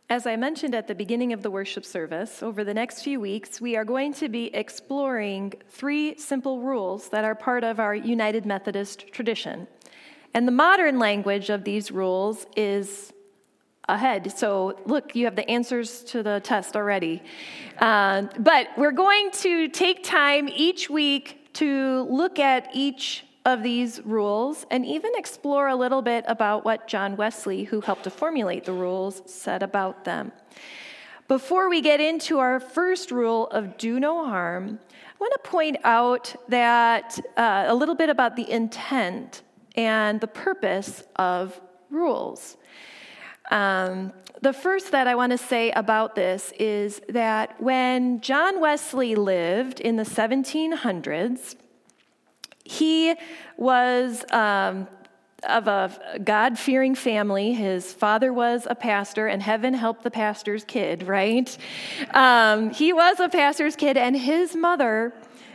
As I mentioned at the beginning of the worship service, over the next few weeks, we are going to be exploring 3 simple rules that are part of our United Methodist tradition. And the modern language of these rules is ahead. So look, you have the answers to the test already. But we're going to take time each week to look at each of these rules and even explore a little bit about what John Wesley, who helped to formulate the rules, said about them. Before we get into our first rule of do no harm, I want to point out that a little bit about the intent and the purpose of rules. The first that I want to say about this is that when John Wesley lived in the 1700s, he was of a God-fearing family. His father was a pastor, and heaven help the pastor's kid, right? He was a pastor's kid, and his mother,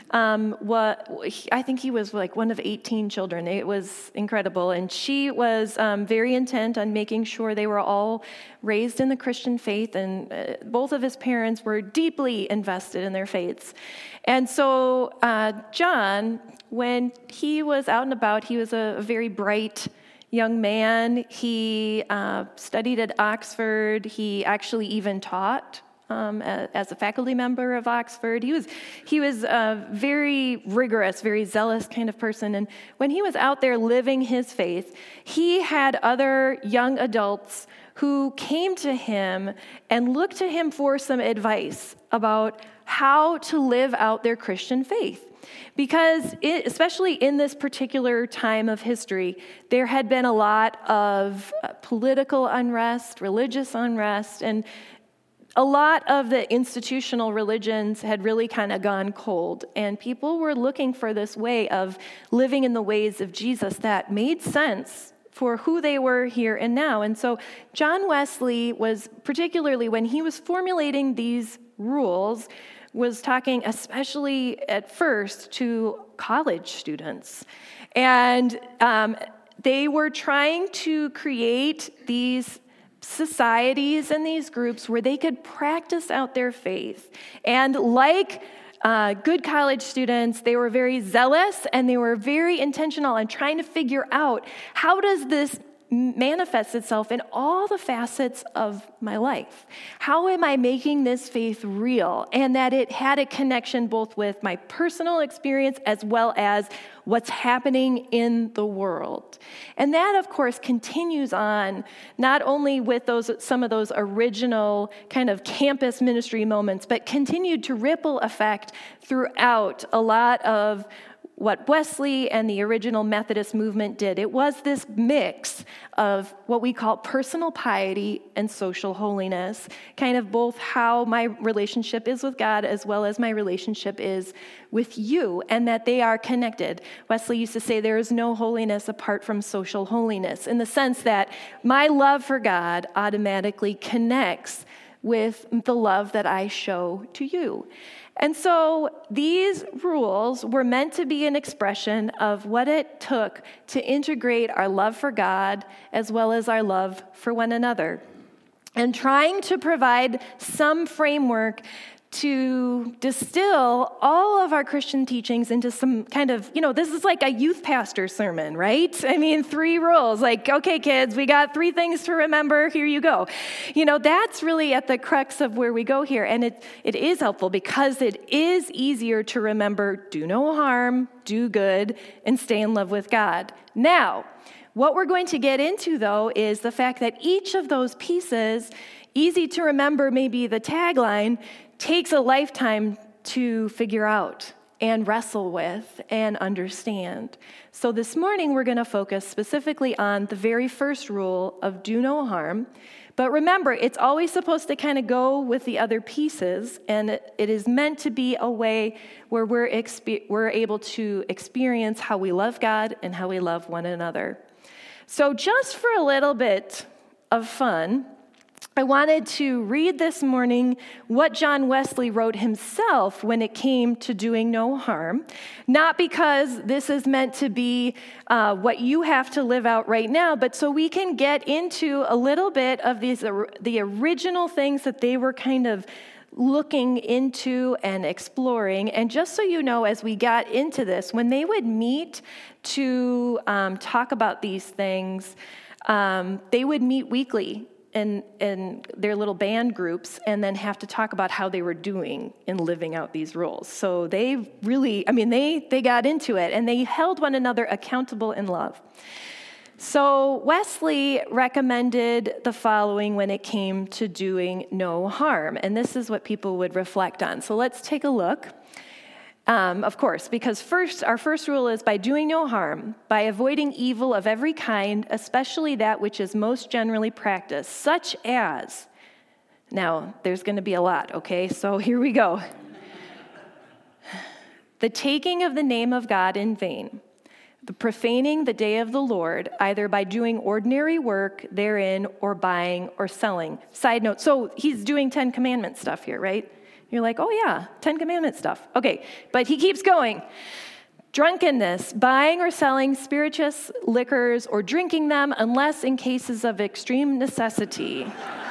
I think he was like one of 18 children. It was incredible, and she was very intent on making sure they were all raised in the Christian faith, and both of his parents were deeply invested in their faiths. And so John, when he was out and about, he was a very bright young man. He studied at Oxford. He actually even taught as a faculty member of Oxford. He was a very rigorous, very zealous kind of person. And when he was out there living his faith, he had other young adults who came to him and looked to him for some advice about how to live out their Christian faith. Because especially in this particular time of history, there had been a lot of political unrest, religious unrest, and a lot of the institutional religions had really kind of gone cold, and people were looking for this way of living in the ways of Jesus that made sense for who they were here and now. And so John Wesley was, particularly when he was formulating these rules, was talking especially at first to college students. And they were trying to create these societies and these groups where they could practice out their faith. And like good college students, they were very zealous and they were very intentional on trying to figure out, how does this manifest itself in all the facets of my life? How am I making this faith real? And that it had a connection both with my personal experience as well as what's happening in the world. And that, of course, continues on not only with some of those original kind of campus ministry moments, but continued to ripple effect throughout a lot of what Wesley and the original Methodist movement did. It was this mix of what we call personal piety and social holiness, kind of both how my relationship is with God as well as my relationship is with you, and that they are connected. Wesley used to say there is no holiness apart from social holiness, in the sense that my love for God automatically connects with the love that I show to you. And so these rules were meant to be an expression of what it took to integrate our love for God as well as our love for one another, and trying to provide some framework to distill all of our Christian teachings into some kind of, this is like a youth pastor sermon, right? I mean, 3 rules, like, okay, kids, we got 3 things to remember, here you go. That's really at the crux of where we go here, and it is helpful because it is easier to remember: do no harm, do good, and stay in love with God. Now, what we're going to get into, though, is the fact that each of those pieces, easy to remember, maybe the tagline, takes a lifetime to figure out and wrestle with and understand. So this morning we're going to focus specifically on the very first rule of do no harm. But remember, it's always supposed to kind of go with the other pieces, and it is meant to be a way where we're able to experience how we love God and how we love one another. So just for a little bit of fun, I wanted to read this morning what John Wesley wrote himself when it came to doing no harm, not because this is meant to be what you have to live out right now, but so we can get into a little bit of the original things that they were kind of looking into and exploring. And just so you know, as we got into this, when they would meet to talk about these things, they would meet weekly in their little band groups and then have to talk about how they were doing in living out these rules. So they really, they got into it, and they held one another accountable in love. So Wesley recommended the following when it came to doing no harm, and this is what people would reflect on. So let's take a look. Of course, because our first rule is by doing no harm, by avoiding evil of every kind, especially that which is most generally practiced, such as, now there's going to be a lot, okay? So here we go. The taking of the name of God in vain, the profaning the day of the Lord, either by doing ordinary work therein or buying or selling. Side note, so he's doing 10 Commandment stuff here, right? You're like, oh yeah, 10 Commandment stuff. Okay, but he keeps going. Drunkenness, buying or selling spirituous liquors or drinking them unless in cases of extreme necessity.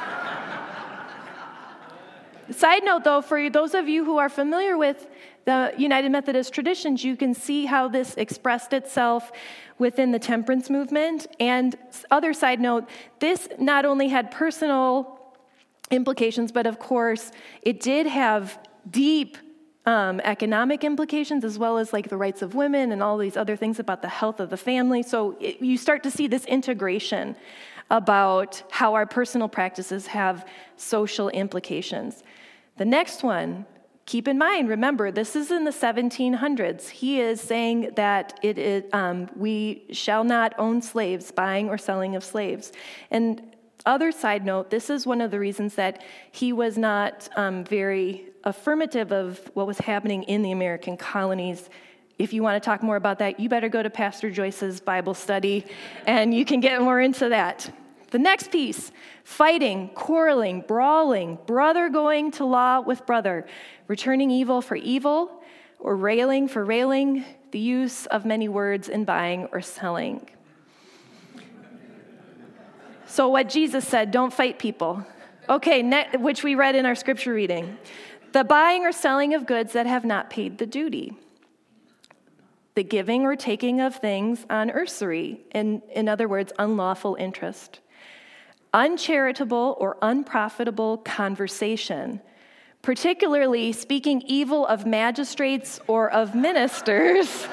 Side note though, for those of you who are familiar with the United Methodist traditions, you can see how this expressed itself within the temperance movement. And other side note, this not only had personal implications, but of course, it did have deep economic implications, as well as like the rights of women and all these other things about the health of the family. So you start to see this integration about how our personal practices have social implications. The next one, keep in mind, remember, this is in the 1700s. He is saying that we shall not own slaves, buying or selling of slaves. And other side note, this is one of the reasons that he was not very affirmative of what was happening in the American colonies. If you want to talk more about that, you better go to Pastor Joyce's Bible study, and you can get more into that. The next piece, fighting, quarreling, brawling, brother going to law with brother, returning evil for evil, or railing for railing, the use of many words in buying or selling. So what Jesus said, don't fight people. Okay, which we read in our scripture reading. The buying or selling of goods that have not paid the duty. The giving or taking of things on usury, in other words, unlawful interest. Uncharitable or unprofitable conversation, particularly speaking evil of magistrates or of ministers.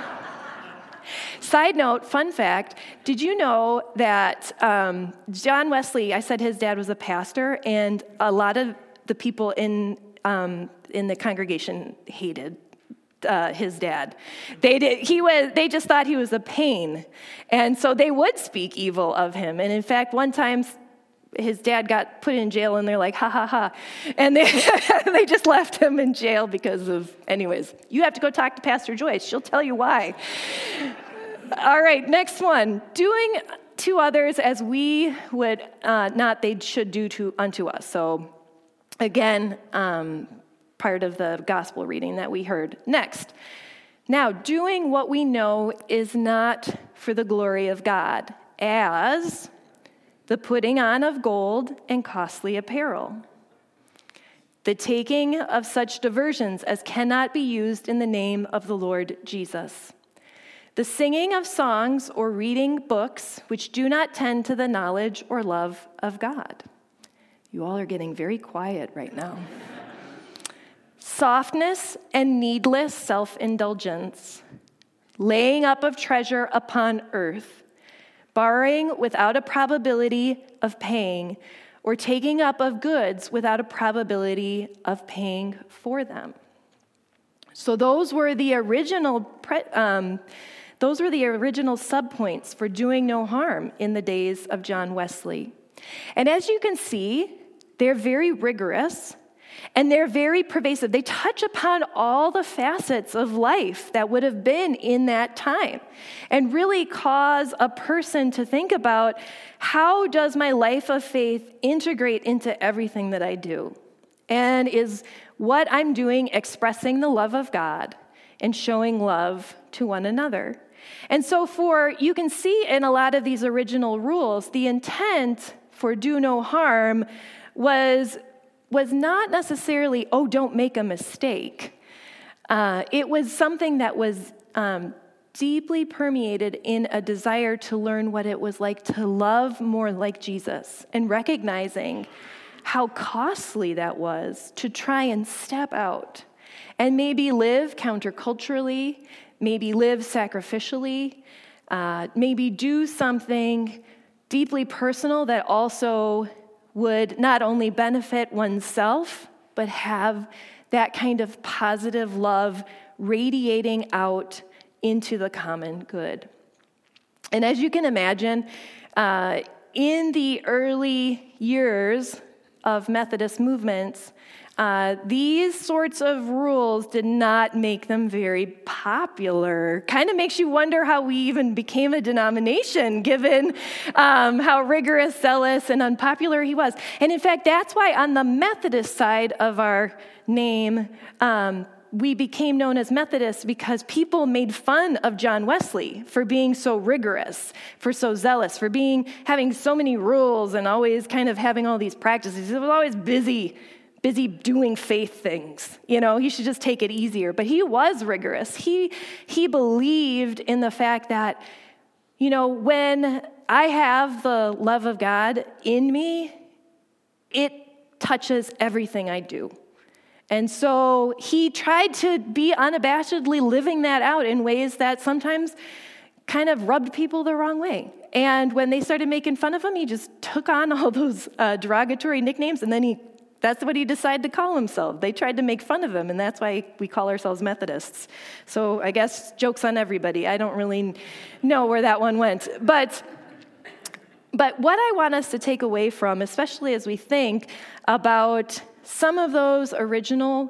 Side note, fun fact, did you know that John Wesley, I said his dad was a pastor, and a lot of the people in the congregation hated his dad. They just thought he was a pain, and so they would speak evil of him. And in fact, one time his dad got put in jail, and they're like, ha, ha, ha. And they just left him in jail because of, anyways, you have to go talk to Pastor Joyce. She'll tell you why. All right, next one. Doing to others as we would not they should do unto us. So again, part of the gospel reading that we heard. Next. Now, doing what we know is not for the glory of God, as the putting on of gold and costly apparel, the taking of such diversions as cannot be used in the name of the Lord Jesus, the singing of songs or reading books which do not tend to the knowledge or love of God. You all are getting very quiet right now. Softness and needless self-indulgence, laying up of treasure upon earth, borrowing without a probability of paying, or taking up of goods without a probability of paying for them. So those were the original subpoints for doing no harm in the days of John Wesley. And as you can see, they're very rigorous, And they're very pervasive. They touch upon all the facets of life that would have been in that time and really cause a person to think about, how does my life of faith integrate into everything that I do? And is what I'm doing expressing the love of God and showing love to one another? And so you can see in a lot of these original rules, the intent for do no harm was not necessarily, oh, don't make a mistake. It was something that was deeply permeated in a desire to learn what it was like to love more like Jesus, and recognizing how costly that was to try and step out and maybe live counterculturally, maybe live sacrificially, maybe do something deeply personal that also would not only benefit oneself, but have that kind of positive love radiating out into the common good. And as you can imagine, in the early years of Methodist movements, these sorts of rules did not make them very popular. Kind of makes you wonder how we even became a denomination, given how rigorous, zealous, and unpopular he was. And in fact, that's why on the Methodist side of our name, we became known as Methodists, because people made fun of John Wesley for being so rigorous, for so zealous, for having so many rules and always kind of having all these practices. He was always busy doing faith things. He should just take it easier. But he was rigorous. He believed in the fact that, when I have the love of God in me, it touches everything I do. And so he tried to be unabashedly living that out in ways that sometimes kind of rubbed people the wrong way. And when they started making fun of him, he just took on all those derogatory nicknames, and then that's what he decided to call himself. They tried to make fun of him, and that's why we call ourselves Methodists. So I guess joke's on everybody. I don't really know where that one went. But what I want us to take away from, especially as we think about some of those original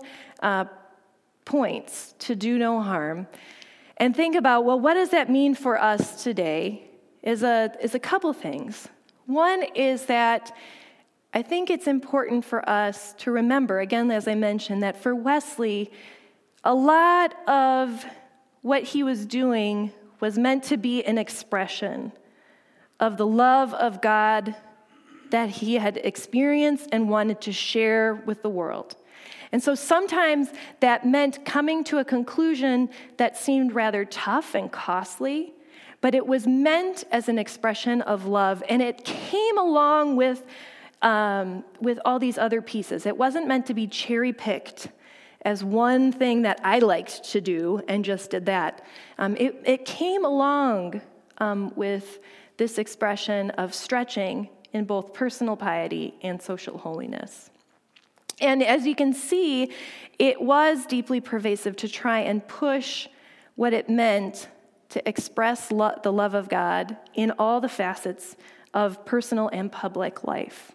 points to do no harm, and think about, well, what does that mean for us today, is a couple things. One is that I think it's important for us to remember, again, as I mentioned, that for Wesley, a lot of what he was doing was meant to be an expression of the love of God that he had experienced and wanted to share with the world. And so sometimes that meant coming to a conclusion that seemed rather tough and costly, but it was meant as an expression of love, and it came along with all these other pieces. It wasn't meant to be cherry-picked as one thing that I liked to do and just did that. It came along with this expression of stretching in both personal piety and social holiness. And as you can see, it was deeply pervasive to try and push what it meant to express the love of God in all the facets of personal and public life.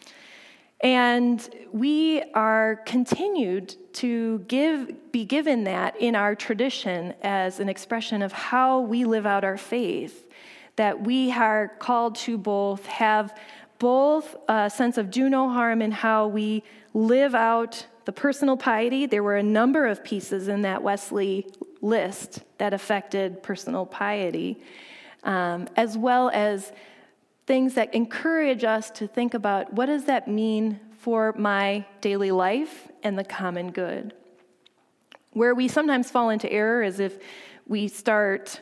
And we are continued to be given that in our tradition as an expression of how we live out our faith, that we are called to have both a sense of do no harm in how we live out the personal piety. There were a number of pieces in that Wesley list that affected personal piety, as well as things that encourage us to think about, what does that mean for my daily life and the common good? Where we sometimes fall into error is if we start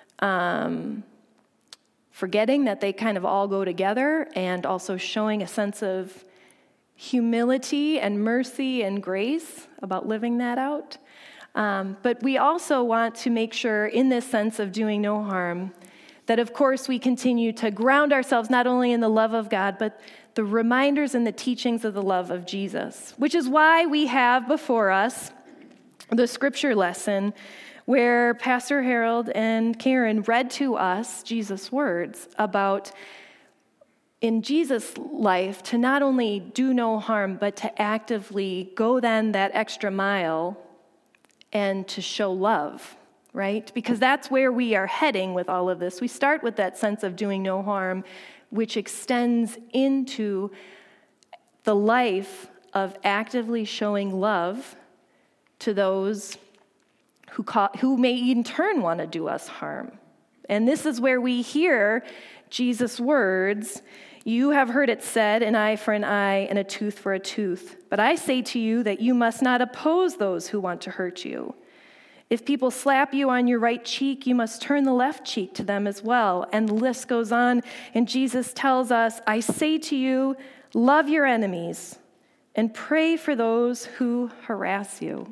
forgetting that they kind of all go together, and also showing a sense of humility and mercy and grace about living that out. But we also want to make sure, in this sense of doing no harm, that of course we continue to ground ourselves not only in the love of God, but the reminders and the teachings of the love of Jesus, which is why we have before us the scripture lesson where Pastor Harold and Karen read to us Jesus' words about in Jesus' life to not only do no harm, but to actively go then that extra mile and to show love, right? Because that's where we are heading with all of this. We start with that sense of doing no harm, which extends into the life of actively showing love to those who may in turn want to do us harm. And this is where we hear Jesus' words, "You have heard it said, an eye for an eye and a tooth for a tooth. But I say to you that you must not oppose those who want to hurt you. If people slap you on your right cheek, you must turn the left cheek to them as well." And the list goes on. And Jesus tells us, "I say to you, love your enemies and pray for those who harass you."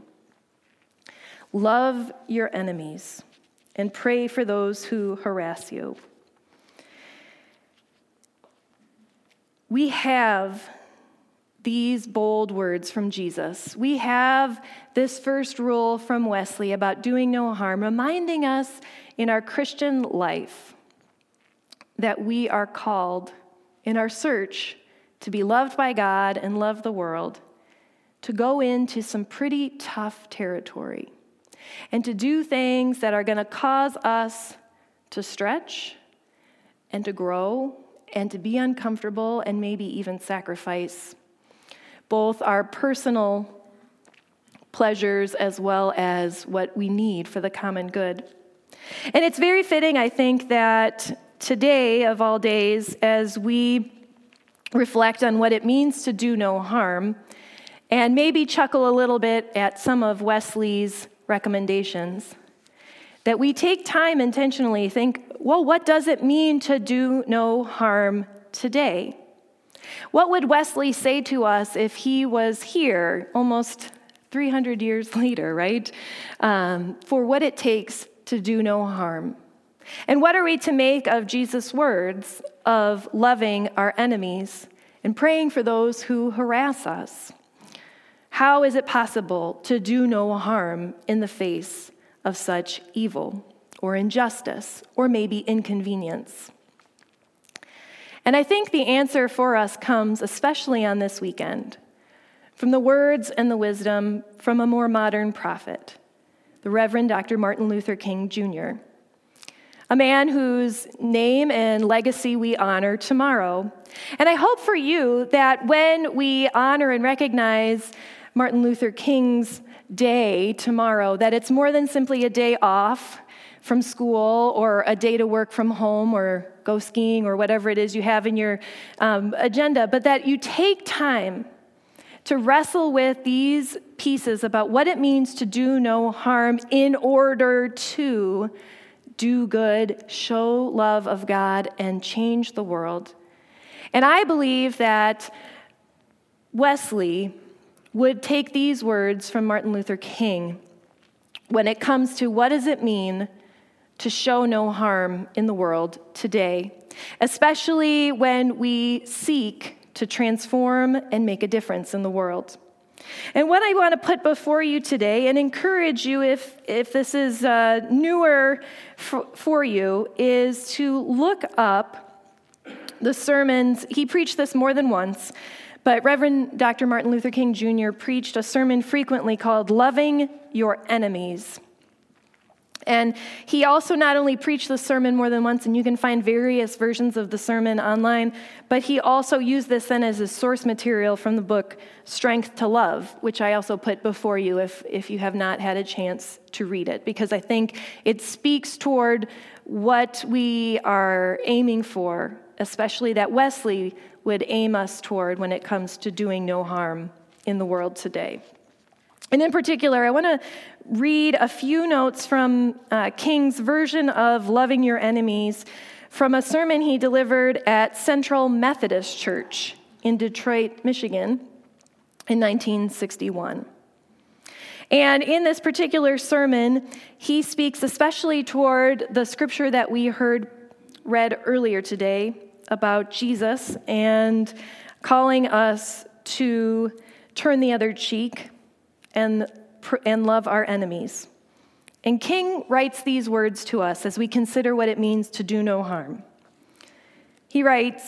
Love your enemies and pray for those who harass you. We have these bold words from Jesus. We have this first rule from Wesley about doing no harm, reminding us in our Christian life that we are called in our search to be loved by God and love the world, to go into some pretty tough territory and to do things that are going to cause us to stretch and to grow and to be uncomfortable and maybe even sacrifice both our personal pleasures as well as what we need for the common good. And it's very fitting, I think, that today of all days, as we reflect on what it means to do no harm, and maybe chuckle a little bit at some of Wesley's recommendations, that we take time intentionally think, well, what does it mean to do no harm today? What would Wesley say to us if he was here almost 300 years later, right? For what it takes to do no harm. And what are we to make of Jesus' words of loving our enemies and praying for those who harass us? How is it possible to do no harm in the face of such evil or injustice or maybe inconvenience? And I think the answer for us comes, especially on this weekend, from the words and the wisdom from a more modern prophet, the Reverend Dr. Martin Luther King Jr., a man whose name and legacy we honor tomorrow. And I hope for you that when we honor and recognize Martin Luther King's day tomorrow, that it's more than simply a day off from school or a day to work from home or go skiing or whatever it is you have in your agenda, but that you take time to wrestle with these pieces about what it means to do no harm in order to do good, show love of God, and change the world. And I believe that Wesley would take these words from Martin Luther King when it comes to what does it mean to show no harm in the world today, especially when we seek to transform and make a difference in the world. And what I want to put before you today and encourage you, if this is newer for you, is to look up the sermons. He preached this more than once, but Reverend Dr. Martin Luther King Jr. preached a sermon frequently called Loving Your Enemies. And he also not only preached the sermon more than once, and you can find various versions of the sermon online, but he also used this then as a source material from the book Strength to Love, which I also put before you if you have not had a chance to read it, because I think it speaks toward what we are aiming for, especially that Wesley would aim us toward when it comes to doing no harm in the world today. And in particular, I want to read a few notes from King's version of Loving Your Enemies from a sermon he delivered at Central Methodist Church in Detroit, Michigan in 1961. And in this particular sermon, he speaks especially toward the scripture that we heard read earlier today about Jesus and calling us to turn the other cheek and love our enemies. And King writes these words to us as we consider what it means to do no harm. He writes,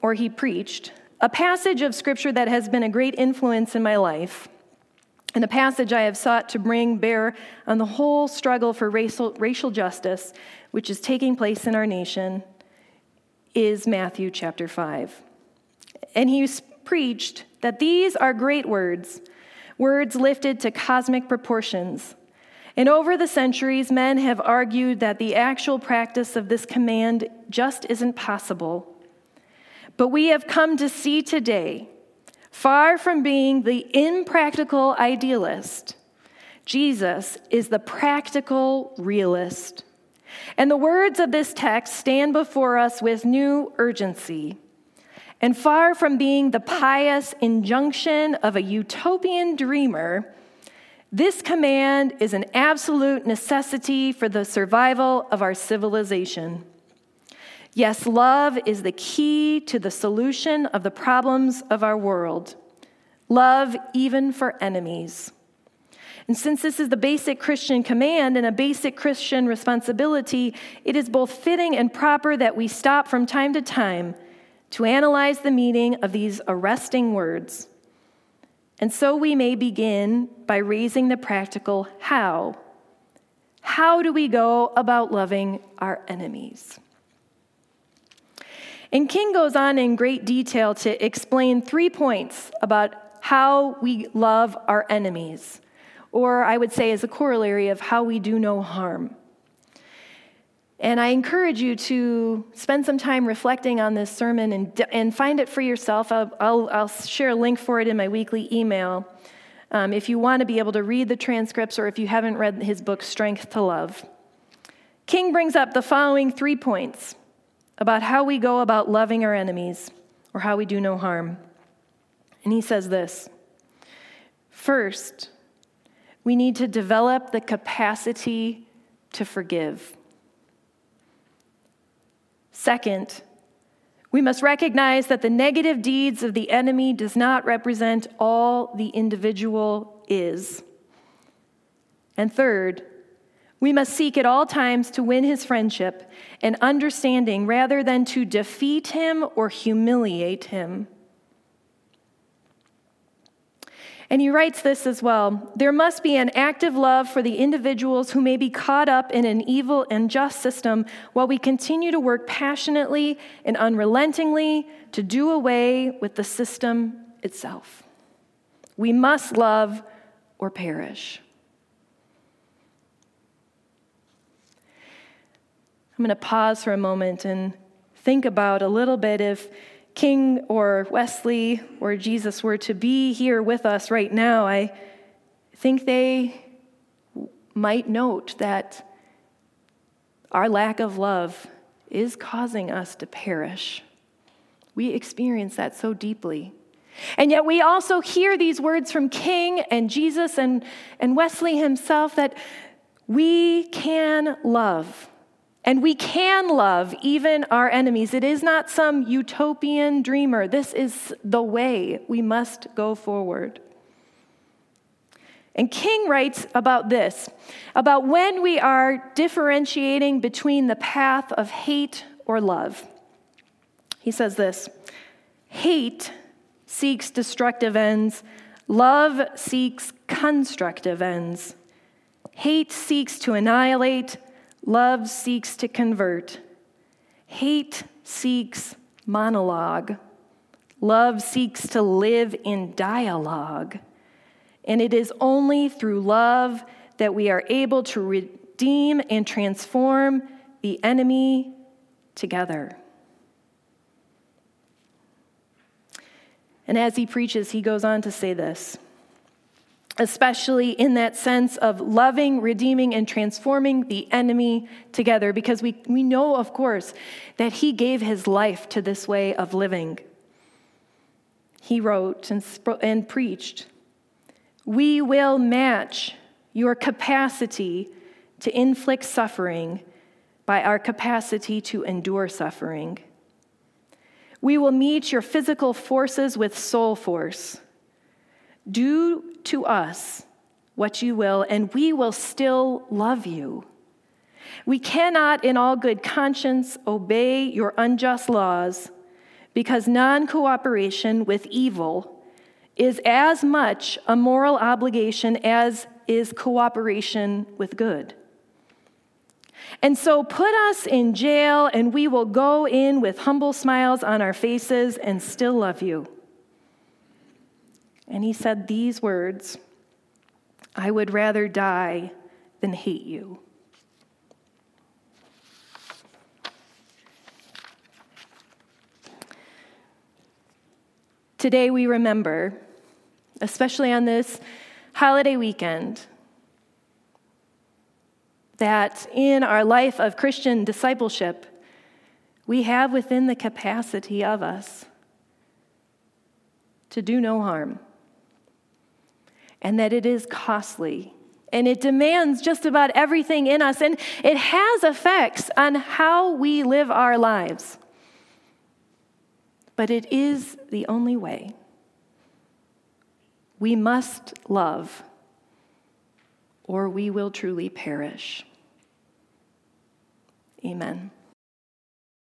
or he preached, a passage of Scripture that has been a great influence in my life, and a passage I have sought to bring bear on the whole struggle for racial justice, which is taking place in our nation, is Matthew chapter 5. And he preached that these are great words lifted to cosmic proportions. And over the centuries, men have argued that the actual practice of this command just isn't possible. But we have come to see today, far from being the impractical idealist, Jesus is the practical realist. And the words of this text stand before us with new urgency. And far from being the pious injunction of a utopian dreamer, this command is an absolute necessity for the survival of our civilization. Yes, love is the key to the solution of the problems of our world. Love even for enemies. And since this is the basic Christian command and a basic Christian responsibility, it is both fitting and proper that we stop from time to time to analyze the meaning of these arresting words. And so we may begin by raising the practical how. How do we go about loving our enemies? And King goes on in great detail to explain 3 points about how we love our enemies, or I would say as a corollary of how we do no harm. And I encourage you to spend some time reflecting on this sermon and find it for yourself. I'll share a link for it in my weekly email if you want to be able to read the transcripts or if you haven't read his book, Strength to Love. King brings up the following 3 points about how we go about loving our enemies or how we do no harm. And he says this: first, we need to develop the capacity to forgive. Second, we must recognize that the negative deeds of the enemy does not represent all the individual is. And third, we must seek at all times to win his friendship and understanding rather than to defeat him or humiliate him. And he writes this as well: there must be an active love for the individuals who may be caught up in an evil and just system while we continue to work passionately and unrelentingly to do away with the system itself. We must love or perish. I'm going to pause for a moment and think about a little bit if King or Wesley or Jesus were to be here with us right now. I think they might note that our lack of love is causing us to perish. We experience that so deeply. And yet we also hear these words from King and Jesus and Wesley himself that we can love. And we can love even our enemies. It is not some utopian dreamer. This is the way we must go forward. And King writes about this, about when we are differentiating between the path of hate or love. He says this: hate seeks destructive ends. Love seeks constructive ends. Hate seeks to annihilate. Love seeks to convert. Hate seeks monologue. Love seeks to live in dialogue. And it is only through love that we are able to redeem and transform the enemy together. And as he preaches, he goes on to say this: especially in that sense of loving, redeeming, and transforming the enemy together, because we know, of course, that he gave his life to this way of living. He wrote and preached, "We will match your capacity to inflict suffering by our capacity to endure suffering. We will meet your physical forces with soul force. Do to us what you will, and we will still love you. We cannot in all good conscience obey your unjust laws, because non-cooperation with evil is as much a moral obligation as is cooperation with good. And so put us in jail, and we will go in with humble smiles on our faces and still love you. And he said these words, I would rather die than hate you. Today we remember, especially on this holiday weekend, that in our life of Christian discipleship, we have within the capacity of us to do no harm, and that it is costly, and it demands just about everything in us, and it has effects on how we live our lives. But it is the only way. We must love, or we will truly perish. Amen.